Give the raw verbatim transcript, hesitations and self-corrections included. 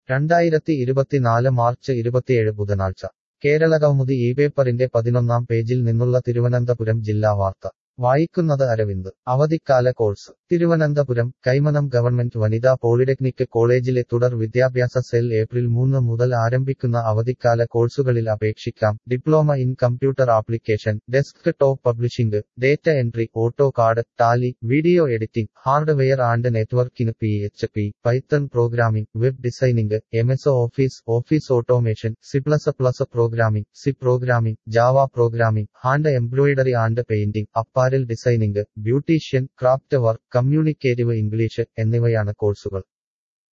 രണ്ടായിരത്തി ഇരുപത്തിനാല് മാർച്ച് ഇരുപത്തിയേഴ് ബുധനാഴ്ച കേരളകൗമുദി ഈ പേപ്പറിന്റെ പതിനൊന്നാം പേജിൽ നിന്നുള്ള തിരുവനന്തപുരം ജില്ലാ വാർത്ത വായിക്കുന്നത് അരവിന്ദ്. അവധിക്കാല കോഴ്സ് തിരുവനന്തപുരം കൈമനം ഗവൺമെന്റ് വനിതാ പോളിടെക്നിക് കോളേജിലെ തുടർ വിദ്യാഭ്യാസ സെൽ ഏപ്രിൽ മൂന്ന് മുതൽ ആരംഭിക്കുന്ന അവധിക്കാല കോഴ്സുകളിൽ അപേക്ഷിക്കാം. Diploma in computer application, desktop publishing, data entry, auto CAD, Tally, video editing, hardware and networking, P H P, Python programming, web designing, M S office, office automation, C plus plus programming, C programming, Java programming, hand embroidery and painting, apparel designing, beautician, craft work, communicative English എന്നിവയാണ് കോഴ്സുകൾ.